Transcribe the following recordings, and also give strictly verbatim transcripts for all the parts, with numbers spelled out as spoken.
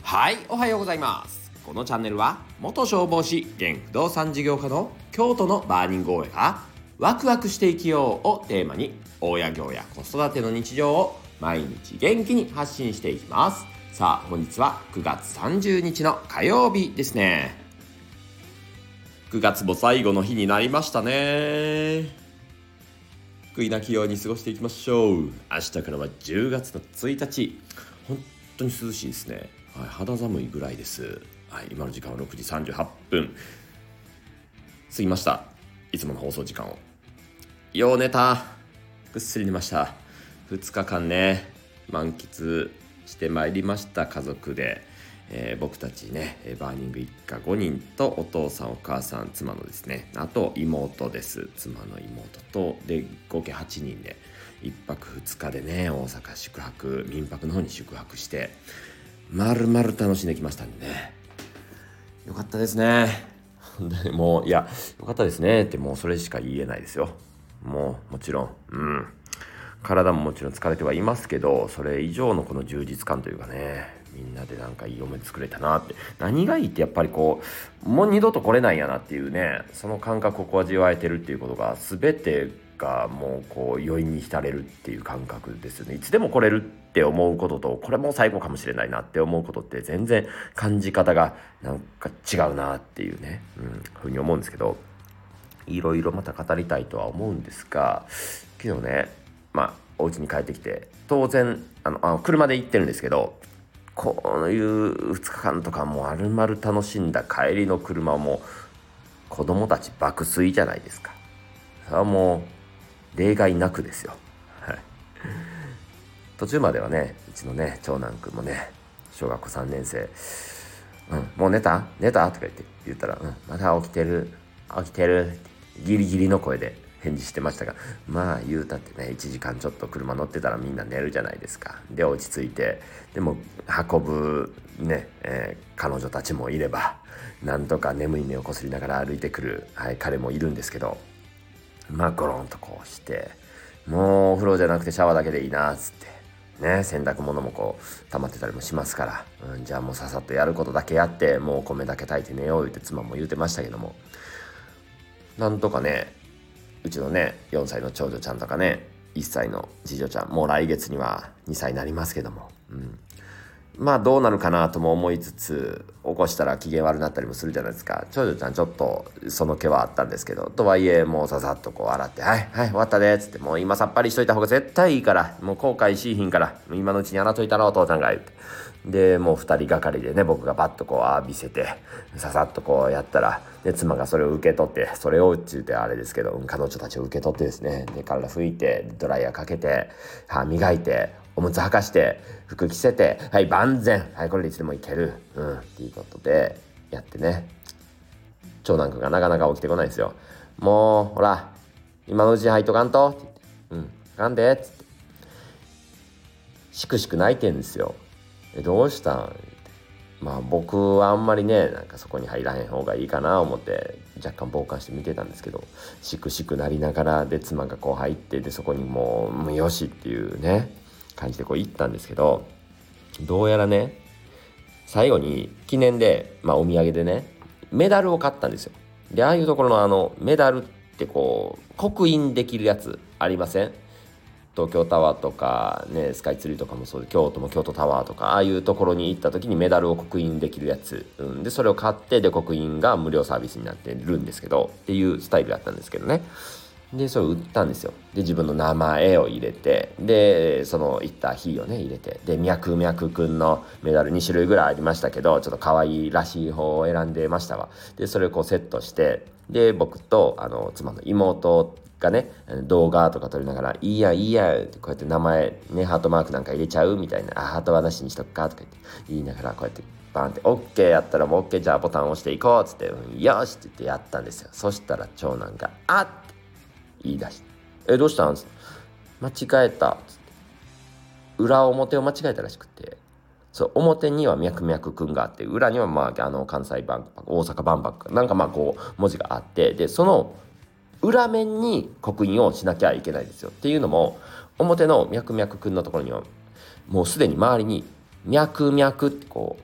はい、おはようございます。このチャンネルは元消防士現不動産事業家の京都のバーニング大家がワクワクして生きようをテーマに、親業や子育ての日常を毎日元気に発信していきます。さあ、本日はくがつさんじゅうにちの火曜日ですね。くがつも最後の日になりましたね。悔いなきように過ごしていきましょう。明日からはじゅうがつのついたち、本当に涼しいですね。はい、肌寒いぐらいです。はい、今の時間はろくじさんじゅうはっぷん過ぎました。いつもの放送時間をよう寝た、ぐっすり寝ました。ふつかかんね満喫してまいりました。家族で、えー、僕たちねバーニング一家ごにんとお父さんお母さん妻のですね、あと妹です。妻の妹とで合計はちにんでいっぱくふつかでね大阪宿泊、民泊の方に宿泊してまるまる楽しんできましたんでね、よかったですね。でもういやよかったですねってもうそれしか言えないですよ。もうもちろんうん体ももちろん疲れてはいますけど、それ以上のこの充実感というかね、みんなでなんかいい思い出作れたなって。何がいいってやっぱりこうもう二度と来れないんやなっていうね、その感覚をこう味わえてるっていうことが全てがもうこう余韻に浸れるっていう感覚ですよね。いつでも来れるって思うことと、これも最後かもしれないなって思うことって全然感じ方がなんか違うなっていうね、うん、ふうに思うんですけど、いろいろまた語りたいとは思うんですが、昨日ねまあお家に帰ってきて、当然あのあ車で行ってるんですけど、こういうふつかかんとかもまるまる楽しんだ帰りの車も子供たち爆睡じゃないですか。それはもう例外なくですよ、はい、途中まではねうちのね長男くんもね小学校さんねんせい、うん、もう寝た寝たとか言って言ったら、うん、まだ起きてる起きてるってギリギリの声で返事してましたが、まあ言うたってねいちじかんちょっと車乗ってたらみんな寝るじゃないですか。で落ち着いて、でも運ぶね、えー、彼女たちもいれば、なんとか眠い目をこすりながら歩いてくる、はい、彼もいるんですけど、まあゴロンとこうして、もうお風呂じゃなくてシャワーだけでいいなっつってね、洗濯物もこう溜まってたりもしますから、うん、じゃあもうささっとやることだけやって、もうお米だけ炊いて寝よう言って妻も言うてましたけども、なんとかねうちのねよんさいの長女ちゃんとかねいっさいの次女ちゃん、もう来月にはにさいになりますけども、うん、まあどうなるかなとも思いつつ、起こしたら機嫌悪くなったりもするじゃないですか。長女ちゃんちょっとその気はあったんですけど、とはいえもうささっとこう洗って、はいはい終わったでっつって、もう今さっぱりしといた方が絶対いいから、もう後悔しいひんから、今のうちに洗っといたらお父さんが言って、でもうふたりがかりでね、僕がバッとこう浴びせてささっとこうやったら、で妻がそれを受け取って、それをっちゅうてあれですけど、彼女たちを受け取ってですね、で体拭いてドライヤーかけて歯磨いておむつ履かして服着せて、はい万全、はいこれでいつでもいける、うんっていうことでやってね、長男くんがなかなか起きてこないんですよ。もうほら今のうちに入っとかんとって言って、うんかんでっつってしくしく泣いてんですよ。えどうしたんって、まあ僕はあんまりねなんかそこに入らへん方がいいかな思って若干傍観して見てたんですけど、しくしくなりながら、で妻がこう入って、でそこにもう、もうよしっていうね感じでこう行ったんですけど、どうやらね最後に記念で、まあお土産でねメダルを買ったんですよ。でああいうところのあのメダルってこう刻印できるやつありません？東京タワーとかねスカイツリーとかもそうで、京都も京都タワーとか、ああいうところに行った時にメダルを刻印できるやつ、うん、でそれを買って、で刻印が無料サービスになってるんですけどっていうスタイルだったんですけどね。でそれを売ったんですよ。で自分の名前を入れて、でその行った日をね入れて、でミャクミャクくんのメダルにしゅるいぐらいありましたけど、ちょっと可愛いらしい方を選んでましたわ。でそれをこうセットして、で僕とあの妻の妹がね動画とか撮りながら、いいやいいやってこうやって名前ねハートマークなんか入れちゃうみたいな、あハートはなしにしとくかとか言って言いながら、こうやってバーンって OK やったらもう OK じゃあボタン押していこうっつって、うん、よしって言ってやったんですよ。そしたら長男があっ言い出して、えどうしたんつって、間違えたつって、裏表を間違えたらしくて、そう表にはミャクミャクくんがあって、裏にはまああの関西万博大阪万博なんかまあこう文字があって、でその裏面に刻印をしなきゃいけないですよ。っていうのも、表のミャクミャクくんのところにはもうすでに周りにミャクミャクってこう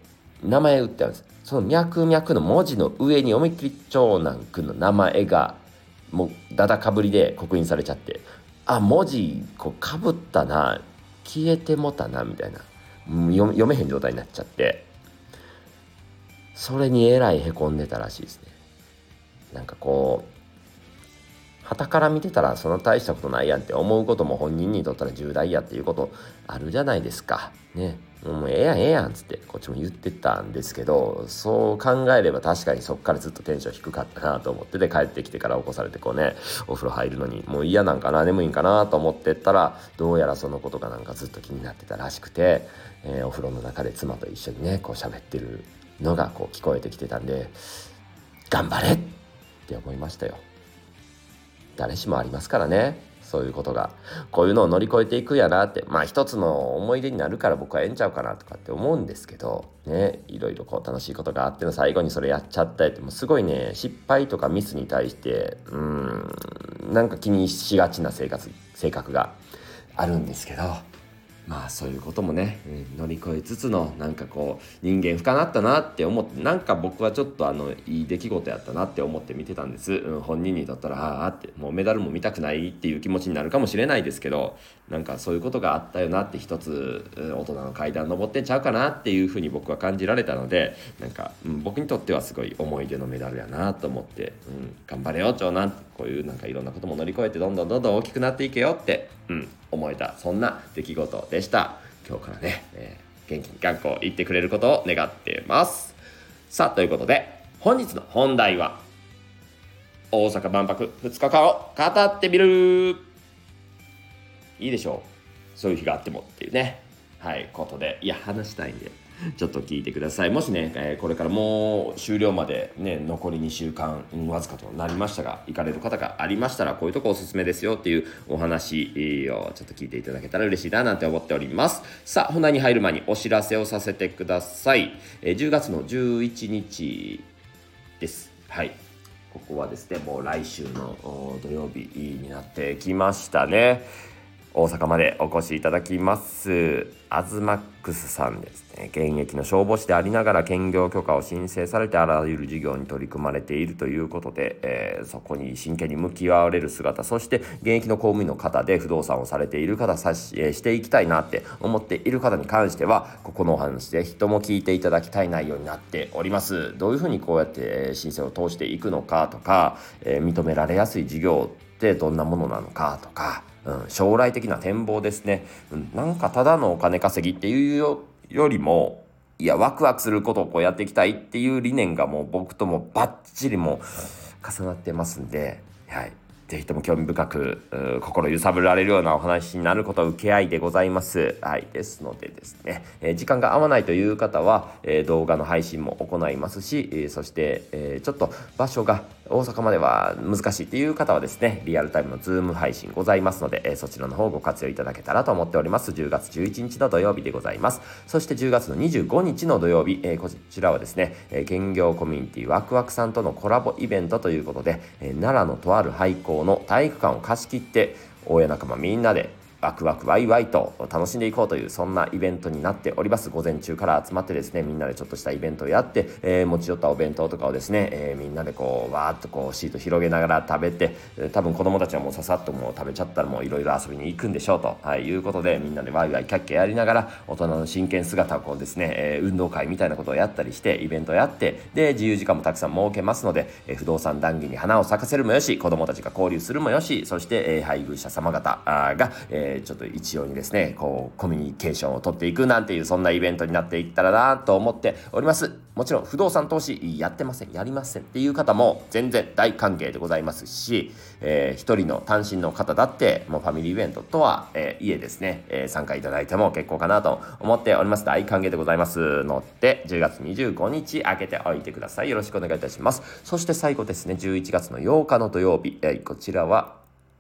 名前打ってあるんです。その脈々の文字の上に思いっきり長男くんの名前がもうだだかぶりで刻印されちゃって、あ、文字こうかぶったな、消えてもたなみたいな、うん、読読めへん状態になっちゃって、それにえらいへこんでたらしいですね。なんかこう傍から見てたらそんな大したことないやんって思うことも本人にとったら重大やっていうことあるじゃないですかね。もうええやんええやんっつってこっちも言ってたんですけど、そう考えれば確かにそっからずっとテンション低かったなと思ってで、帰ってきてから起こされてこうね、お風呂入るのにもう嫌なんかな、眠いんかなと思ってったら、どうやらそのことがなんかずっと気になってたらしくて、えー、お風呂の中で妻と一緒にねこう喋ってるのがこう聞こえてきてたんで、頑張れって思いましたよ。誰しもありますからね、そういうことが。こういうのを乗り越えていくやなって、まあ一つの思い出になるから僕はええんちゃうかなとかって思うんですけどね、いろいろこう楽しいことがあっての最後にそれやっちゃったりって、もうすごいね、失敗とかミスに対してうーんなんか気にしがちな生活性格があるんですけど、まあそういうこともね、うん、乗り越えつつのなんかこう人間深なったなって思って、なんか僕はちょっとあのいい出来事やったなって思って見てたんです、うん、本人にとったらああってもうメダルも見たくないっていう気持ちになるかもしれないですけど、なんかそういうことがあったよなって一つ、うん、大人の階段登ってんちゃうかなっていうふうに僕は感じられたので、なんか、うん、僕にとってはすごい思い出のメダルやなと思って、うん、頑張れよ長男、こういうなんかいろんなことも乗り越えてどんどんどんどん大きくなっていけよって、うん、思えたそんな出来事でした。今日からね、えー、元気に頑固行ってくれることを願ってます。さあということで本日の本題は大阪万博ふつかかんを語ってみる。いいでしょう、そういう日があってもっていうね、はいことで、いや話したいんでちょっと聞いてください。もしね、えー、これからもう終了までね残りにしゅうかん、うん、わずかとなりましたが、行かれる方がありましたらこういうとこおすすめですよっていうお話をちょっと聞いていただけたら嬉しいななんて思っております。さあ本題に入る前にお知らせをさせてください。えー、じゅうがつのじゅういちにちです。はい、ここはですねもう来週の土曜日になってきましたね。大阪までお越しいただきますアズマックスさんですね。現役の消防士でありながら兼業許可を申請されてあらゆる事業に取り組まれているということで、えー、そこに真剣に向き合われる姿、そして現役の公務員の方で不動産をされている方、さし、えー、していきたいなって思っている方に関してはここのお話で人も聞いていただきたい内容になっております。どういうふうにこうやって申請を通していくのかとか、えー、認められやすい事業ってどんなものなのかとか、うん、将来的な展望ですね、うん、なんかただのお金稼ぎっていう よ, よりもいやワクワクすることをこうやっていきたいっていう理念がもう僕ともバッチリも重なってますんで、はい、ぜひとも興味深く心揺さぶられるようなお話になることは受け合いでございます。はい、ですのでですね、えー、時間が合わないという方は、えー、動画の配信も行いますし、えー、そして、えー、ちょっと場所が大阪までは難しいっていう方はですね、リアルタイムのズーム配信ございますので、えー、そちらの方をご活用いただけたらと思っております。じゅうがつじゅういちにちの土曜日でございます。そしてじゅうがつのにじゅうごにちの土曜日、えー、こちらはですね、えー、兼業コミュニティワクワクさんとのコラボイベントということで、えー、奈良のとある廃校の体育館を貸し切って大家仲間みんなでワクワクワイワイと楽しんでいこうというそんなイベントになっております。午前中から集まってですね、みんなでちょっとしたイベントをやって、えー、持ち寄ったお弁当とかをですね、えー、みんなでこうわーっとこうシート広げながら食べて、多分子供たちはもうささっともう食べちゃったらもういろいろ遊びに行くんでしょうと、はい、いうことで、みんなでワイワイキャッキャやりながら大人の真剣姿をこうですね、えー、運動会みたいなことをやったりしてイベントをやって、で自由時間もたくさん設けますので、えー、不動産談義に花を咲かせるもよし、子供たちが交流するもよし、そして、えー、配偶者様方が、えー、ちょっと一様にですねこうコミュニケーションを取っていくなんていうそんなイベントになっていったらなと思っております。もちろん不動産投資やってません、やりませんっていう方も全然大歓迎でございますし、えー、一人の単身の方だってもうファミリーイベントとは、えー、家ですね、えー、参加いただいても結構かなと思っております。大歓迎でございますのでじゅうがつにじゅうごにち開けておいてください。よろしくお願いいたします。そして最後ですね、じゅういちがつのようかの土曜日、えー、こちらは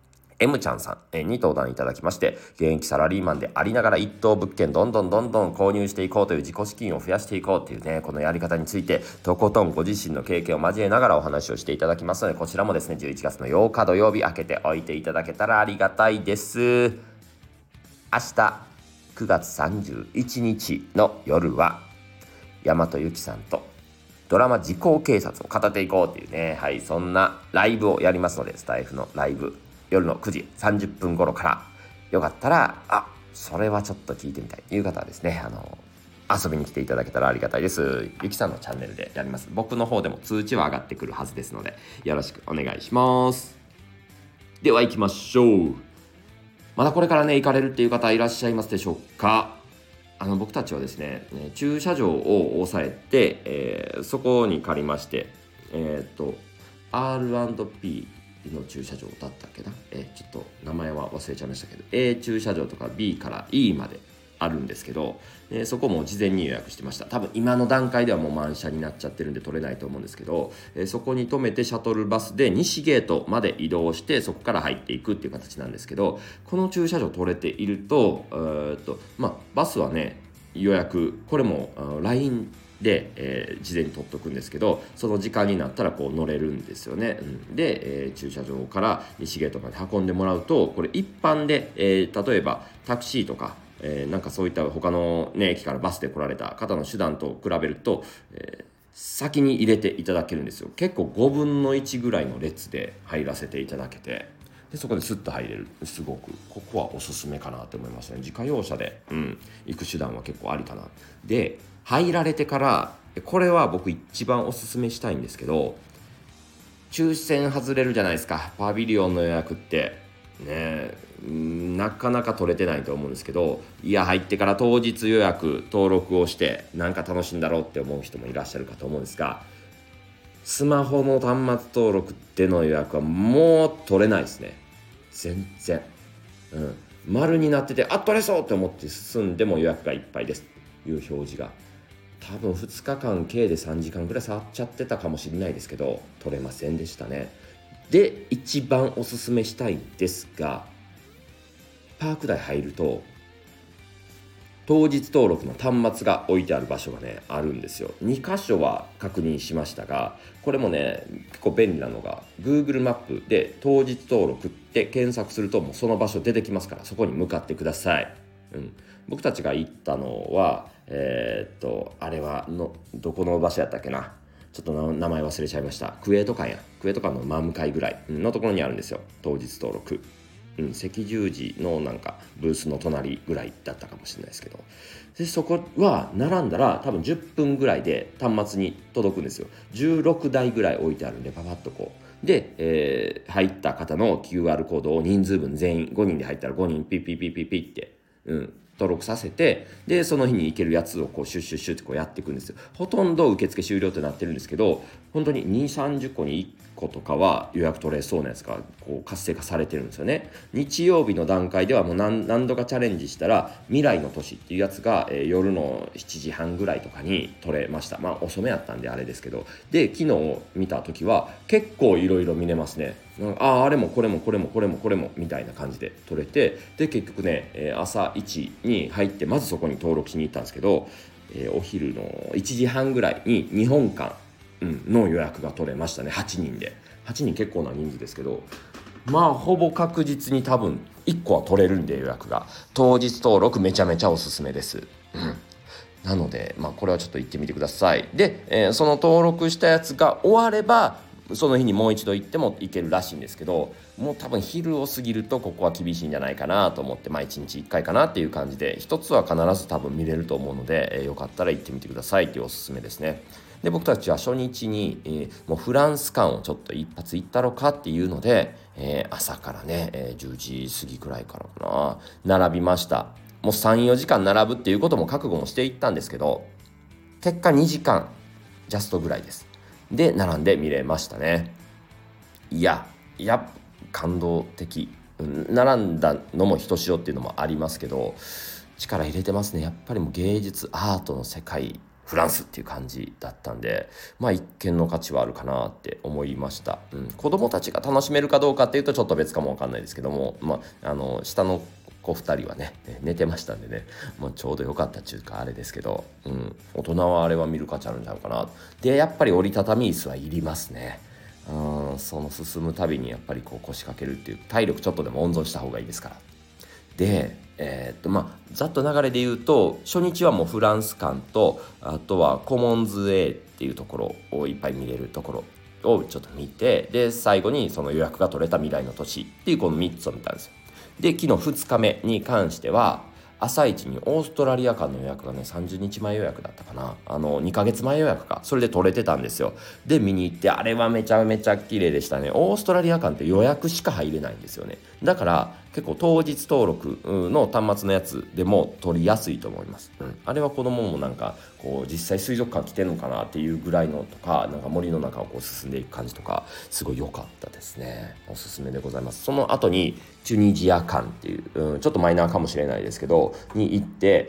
M ちゃんさんに登壇いただきまして、現役サラリーマンでありながら一等物件どんどんどんどん購入していこうという自己資金を増やしていこうっていうね、このやり方についてとことんご自身の経験を交えながらお話をしていただきますので、こちらもですねじゅういちがつのようか土曜日開けておいていただけたらありがたいです。明日くがつさんじゅういちにちの夜は大和由紀さんとドラマ時効警察を語っていこうっていうね、はい、そんなライブをやりますので、スタイフのライブ夜のくじさんじゅっぷん頃から、よかったらあそれはちょっと聞いてみたいという方はですね、あの遊びに来ていただけたらありがたいです。ゆきさんのチャンネルでやります。僕の方でも通知は上がってくるはずですので、よろしくお願いします。では行きましょう。まだこれからね行かれるっていう方いらっしゃいますでしょうか。あの僕たちはですね、駐車場を押さえて、えー、そこに借りまして、えっ、ー、と アールアンドピー の駐車場だったっけな、えー、ちょっと名前は忘れちゃいましたけど A 駐車場とか B から E まであるんですけど、えー、そこも事前に予約してました。多分今の段階ではもう満車になっちゃってるんで取れないと思うんですけど、えー、そこに止めてシャトルバスで西ゲートまで移動してそこから入っていくっていう形なんですけど、この駐車場取れていると、えー、っとまあバスはね予約これも ライン で、えー、事前に取っとくんですけど、その時間になったらこう乗れるんですよね、うん、で、えー、駐車場から西ゲートまで運んでもらうと、これ一般で、えー、例えばタクシーとかえー、なんかそういった他の、ね、駅からバスで来られた方の手段と比べると、えー、先に入れていただけるんですよ。結構ごぶんのいちぐらいの列で入らせていただけて、でそこでスッと入れる。すごくここはおすすめかなと思いますね。自家用車で、うん、行く手段は結構ありかな。で入られてからこれは僕一番おすすめしたいんですけど、抽選外れるじゃないですか、パビリオンの予約ってね。なかなか取れてないと思うんですけど、いや入ってから当日予約登録をしてなんか楽しいんだろうって思う人もいらっしゃるかと思うんですが、スマホの端末登録での予約はもう取れないですね。全然、うん、丸になっててあ取れそうって思って進んでも予約がいっぱいですという表示が多分ふつかかん計でさんじかんぐらい触っちゃってたかもしれないですけど、取れませんでしたね。で一番おすすめしたいんですが、パーク内入ると当日登録の端末が置いてある場所がねあるんですよ。に箇所は確認しましたが、これもね結構便利なのが Google マップで当日登録って検索するともうその場所出てきますから、そこに向かってください。うん、僕たちが行ったのはえー、っとあれはのどこの場所やったっけな、ちょっと名前忘れちゃいました。クエート館やクエート館の真向かいぐらいのところにあるんですよ、当日登録。うん、赤十字のなんかブースの隣ぐらいだったかもしれないですけど、でそこは並んだら多分じゅっぷんぐらいで端末に届くんですよ。じゅうろくだいぐらい置いてあるんでパパッとこうで、えー、入った方の キューアール コードを人数分全員ごにんで入ったらごにんピッピッピッピッピッって、うん、登録させて、でその日に行けるやつをこうシュッシュッシュッってこうやっていくんですよ。ほとんど受付終了ってなってるんですけど、本当ににじゅう、さんじゅっこにいっことかは予約取れそうなやつがこう活性化されてるんですよね。日曜日の段階ではもう 何, 何度かチャレンジしたら未来の都市っていうやつが、えー、夜のしちじはんぐらいとかに取れました。まあ遅めやったんであれですけど、で昨日見た時は結構いろいろ見れますね。あああれもこれもこれもこれもこれもみたいな感じで取れて、で結局ね、えー、朝いちに入ってまずそこに登録しに行ったんですけど、えー、お昼のいちじはんぐらいににほんかんの予約が取れましたね。はちにんではちにん結構な人数ですけど、まあほぼ確実に多分いっこは取れるんで、予約が当日登録めちゃめちゃおすすめです、うん、なのでまあこれはちょっと行ってみてください。で、えー、その登録したやつが終わればその日にもう一度行っても行けるらしいんですけど、もう多分昼を過ぎるとここは厳しいんじゃないかなと思って、まあいちにちいっかいかなっていう感じで、一つは必ず多分見れると思うので、えー、よかったら行ってみてくださいっていうおすすめですね。で僕たちは初日に、えー、もうフランス館をちょっと一発行ったろかっていうので、えー、朝からね、えー、じゅうじ過ぎくらいからかな並びました。もう さん,よ 時間並ぶっていうことも覚悟もしていったんですけど、結果にじかんジャストぐらいですで並んで見れましたね。いやいや感動的。並んだのもひとしおっていうのもありますけど、力入れてますね。やっぱりもう芸術アートの世界フランスっていう感じだったんで、まあ一見の価値はあるかなって思いました、うん、子供たちが楽しめるかどうかっていうとちょっと別かもわかんないですけども、まあ、あの下の子ふたりはね寝てましたんでね、まあ、ちょうど良かったっていうかあれですけど、うん、大人はあれは見る価値あるんちゃうかな。でやっぱり折りたたみ椅子はいりますね。うん、その進むたびにやっぱりこう腰掛けるっていう体力ちょっとでも温存した方がいいですから。でえーっとまあざっと流れで言うと、初日はもうフランス館と、あとはコモンズ A っていうところをいっぱい見れるところをちょっと見て、で最後にその予約が取れた未来の都市っていうこのみっつを見たんですよ。で昨日ふつかめに関しては朝一にオーストラリア間の予約がねさんじゅうにちまえ予約だったかな、あのにかげつまえ予約か、それで取れてたんですよ。で見に行って、あれはめちゃめちゃ綺麗でしたね。オーストラリア間って予約しか入れないんですよね。だから結構当日登録の端末のやつでも取りやすいと思います、うん、あれは子供もなんかこう実際水族館来てるのかなっていうぐらいのとか、なんか森の中をこう進んでいく感じとかすごい良かったですね。おすすめでございます。その後にチュニジア館っていう、うん、ちょっとマイナーかもしれないですけどに行って、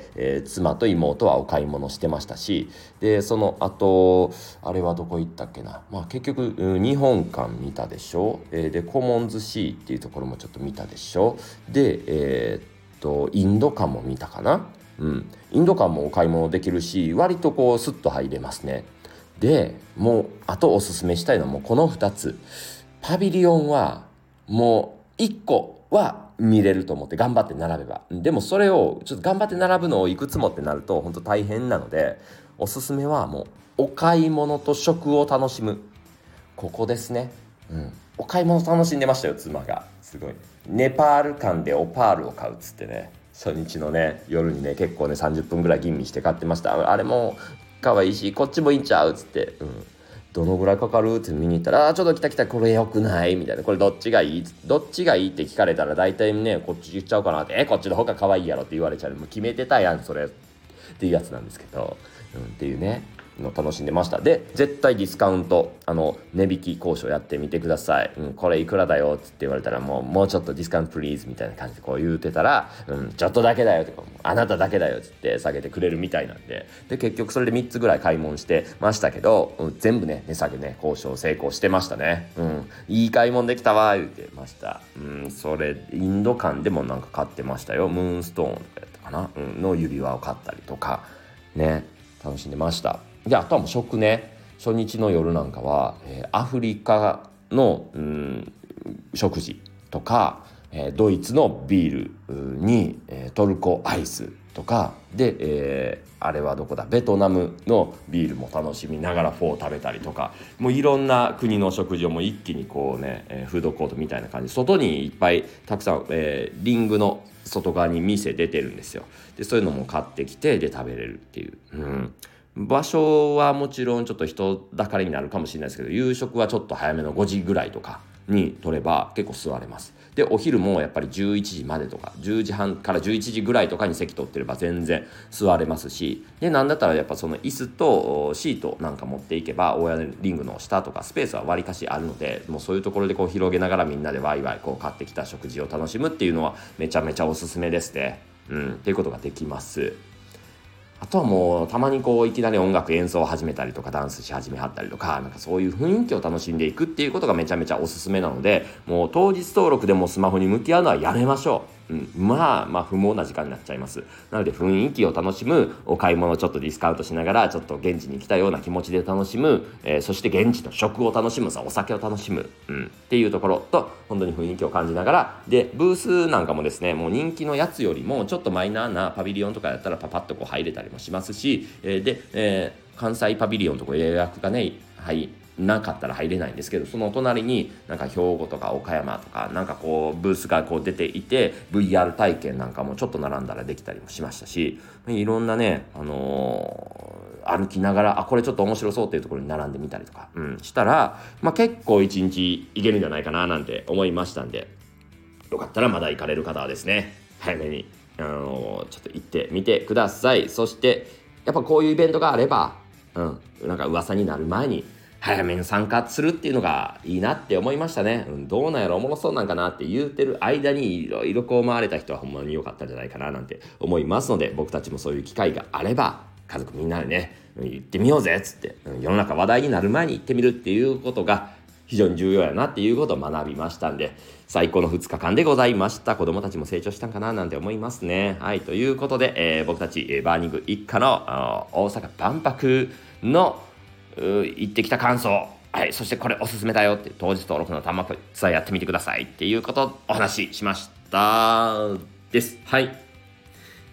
えー、妻と妹はお買い物してましたし、でその後あれはどこ行ったっけな、まあ結局、うん、日本館見たでしょ、えー、でコモンズ C っていうところもちょっと見たでしょ、でえー、っとインド館も見たかな、うん、インド館もお買い物できるし、割とこうスッと入れますね。でもうあとおすすめしたいのはもうこのふたつ。パビリオンはもういっこは見れると思って頑張って並べば、でもそれをちょっと頑張って並ぶのをいくつもってなると本当大変なので、おすすめはもうお買い物と食を楽しむ、ここですね、うん、お買い物楽しんでましたよ妻が。すごいネパール館でオパールを買うっつってね、初日のね夜にね結構ねさんじゅっぷんぐらい吟味して買ってました。あれも可愛いしこっちもいいんちゃうっつって、うん、どのぐらいかかるって見に行ったら、あちょっと来た来たこれよくないみたいな、これどっちがいいどっちがいいって聞かれたら大体ねこっち言っちゃうかなって、えこっちの方が可愛いやろって言われちゃう、もう決めてたやんそれっていうやつなんですけど、うん、っていうねの楽しんでました。で絶対ディスカウントあの値引き交渉やってみてください、うん、これいくらだよって言われたらもうもうちょっとディスカウントプリーズみたいな感じでこう言うてたら、うん、ちょっとだけだよとかあなただけだよって言って下げてくれるみたいなんで、で結局それでみっつぐらい買い物してましたけど、うん、全部ね値下げね交渉成功してましたね、うん、いい買い物できたわ言ってました、うん、それインド館でもなんか買ってましたよ。ムーンストーンとかやったかな、うん、の指輪を買ったりとかね楽しんでました。であとはもう食ね、初日の夜なんかは、えー、アフリカの、うん、食事とか、えー、ドイツのビールに、えー、トルコアイスとかで、えー、あれはどこだベトナムのビールも楽しみながらフォー食べたりとか、もういろんな国の食事をもう一気にこうね、えー、フードコートみたいな感じ、外にいっぱいたくさん、えー、リングの外側に店出てるんですよ。でそういうのも買ってきてで食べれるっていう、うん場所はもちろんちょっと人だかりになるかもしれないですけど、夕食はちょっと早めのごじぐらいとかに取れば結構座れます。でお昼もやっぱりじゅういちじまでとかじゅうじはんからじゅういちじぐらいとかに席取ってれば全然座れますし、でなんだったらやっぱその椅子とシートなんか持っていけば親リングの下とかスペースはわりかしあるので、もうそういうところでこう広げながらみんなでワイワイこう買ってきた食事を楽しむっていうのはめちゃめちゃおすすめですね、うん、っていうことができます。あとはもうたまにこういきなり音楽演奏を始めたりとかダンスし始めはったりとか、なんかそういう雰囲気を楽しんでいくっていうことがめちゃめちゃおすすめなので、もう当日登録でもスマホに向き合うのはやめましょう。うん、まあまあ不毛な時間になっちゃいます。なので雰囲気を楽しむ、お買い物ちょっとディスカウントしながらちょっと現地に来たような気持ちで楽しむ、えー、そして現地の食を楽しむ、さお酒を楽しむ、うん、っていうところと本当に雰囲気を感じながら、でブースなんかもですねもう人気のやつよりもちょっとマイナーなパビリオンとかやったらパパッとこう入れたりもしますし、えー、で、えー、関西パビリオンとか予約がねはいなかったら入れないんですけど、その隣になんか兵庫とか岡山とかなんかこうブースがこう出ていて ブイアール 体験なんかもちょっと並んだらできたりもしましたし、いろんなね、あのー、歩きながらあこれちょっと面白そうっていうところに並んでみたりとか、うん、したら、まあ、結構一日いけるんじゃないかななんて思いましたんで、よかったらまだ行かれる方はですね早めに、あのー、ちょっと行ってみてください。そしてやっぱこういうイベントがあれば、うん、なんか噂になる前に早めに参加するっていうのがいいなって思いましたね、うん、どうなんやろおもろそうなんかなって言うてる間にいろいろこう回れた人はほんまに良かったんじゃないかななんて思いますので、僕たちもそういう機会があれば家族みんなでね行ってみようぜっつって、うん、世の中話題になる前に行ってみるっていうことが非常に重要やなっていうことを学びましたんで、最高のふつかかんでございました。子供たちも成長したんかななんて思いますね。はい、ということで、えー、僕たち、えー、バーニング一家の大阪万博の行ってきた感想、はい、そしてこれおすすめだよって当日登録の端末ツアーやってみてくださいっていうことをお話ししましたです。はい、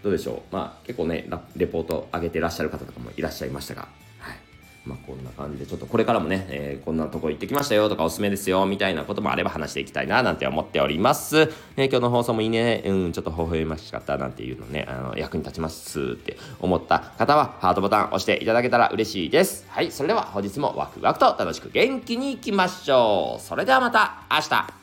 どうでしょう。まあ結構ねレポート上げてらっしゃる方とかもいらっしゃいましたが、はい、まあこんな感じでちょっとこれからもね、えー、こんなとこ行ってきましたよとかおすすめですよみたいなこともあれば話していきたいななんて思っております。えー、今日の放送もいいね、うんちょっと微笑ましかったなんていうのね、あの役に立ちますって思った方はハートボタン押していただけたら嬉しいです。はい、それでは本日もワクワクと楽しく元気にいきましょう。それではまた明日。